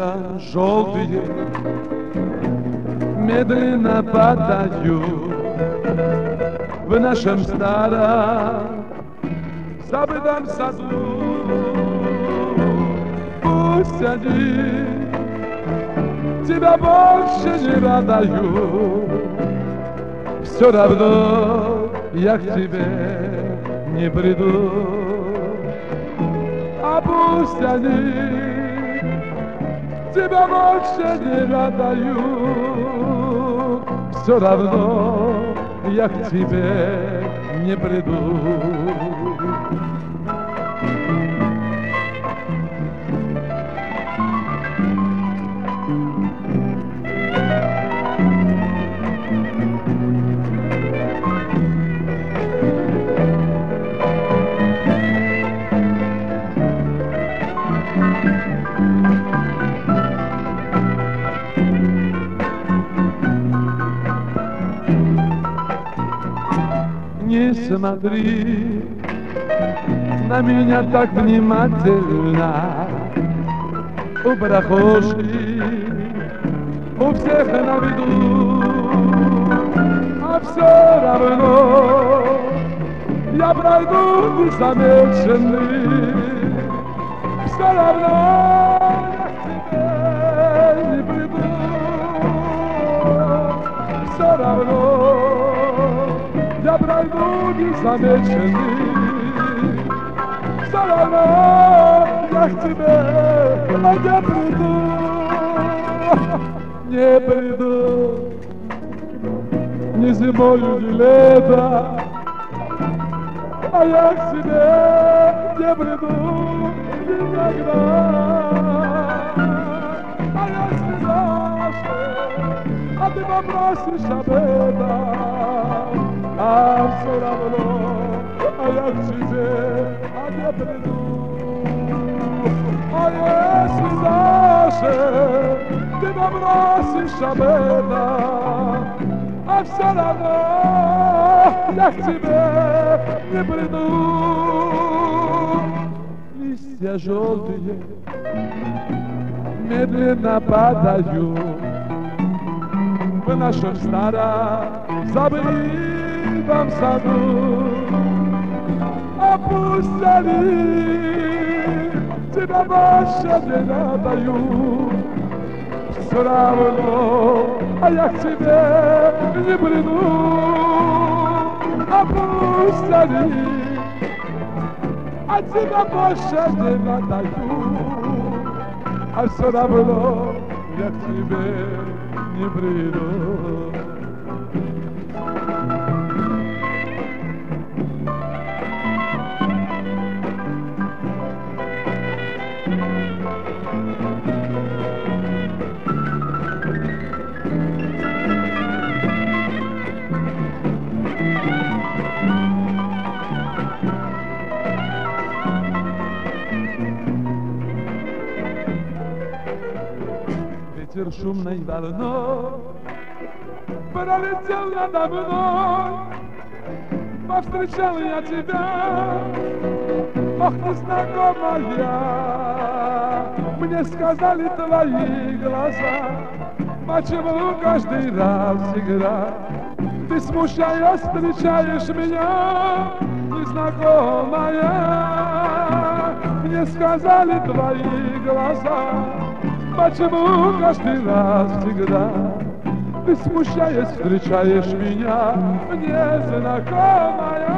Листья желтые медленно падают в нашем старом забытом саду. Пусть они тебя больше не радуют, все равно я к тебе не приду. А пусть они тебя больше не радуют, все равно я к тебе не приду. Не смотри на меня так внимательно, у прохожих, у всех на виду, а все равно я пройду незамеченный, все равно я к тебе не приду, все равно я пройду незамеченный, все равно я к тебе не приду, не приду, ни зимою, ни летом, а я к тебе не приду никогда. А если даже, а ты попросишь об этом, а все равно, а я к тебе не приду. А если даже ты попросишь об этом, а все равно я к тебе не приду. Листья желтые медленно падают в нашем старом забытом саду. А пусть они тебя больше не радуют, все равно, а я к тебе не приду. А пусть они от тебя больше не радуют, а все равно я к тебе не приду. Ветер шумной волной пролетел надо мной, повстречал я тебя, ох, незнакомая. Мне сказали твои глаза, почему каждый раз игра ты смущаясь встречаешь меня, незнакомая. Мне сказали твои глаза, почему каждый раз всегда ты смущаясь встречаешь меня, незнакомая.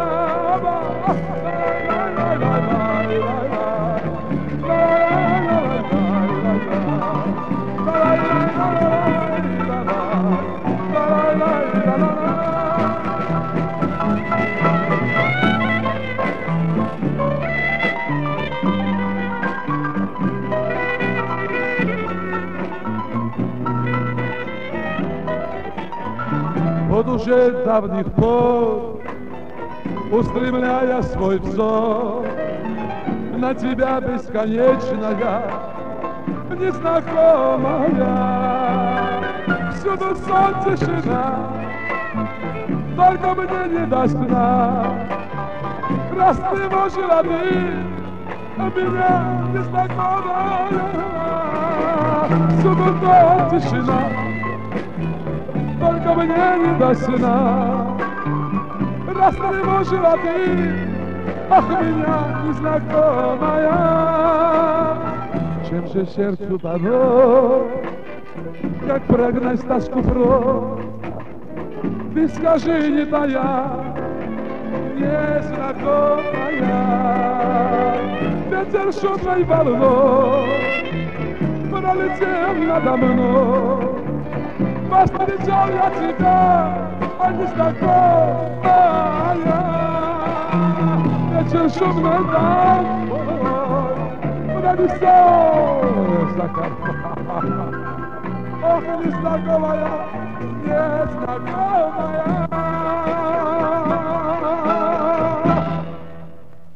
Вот уже давних пор, устремляя свой взор на тебя бесконечная, незнакомая, всюду сон, тишина, только мне не до сна. Растревожила ты меня, незнакомая. суматоха, тишина, только мне не до сна. Растревожила ты, ах, меня незнакомая. Чем же сердцу порой, как прогнать тоску прочь? Ты скажи, не тая, незнакомая. Ветер шумной волной пролетел надо мной. Повстречал я тебя, а незнакомая. Ветер шумной волной пролетел закат. Ох, незнакомая, незнакомая.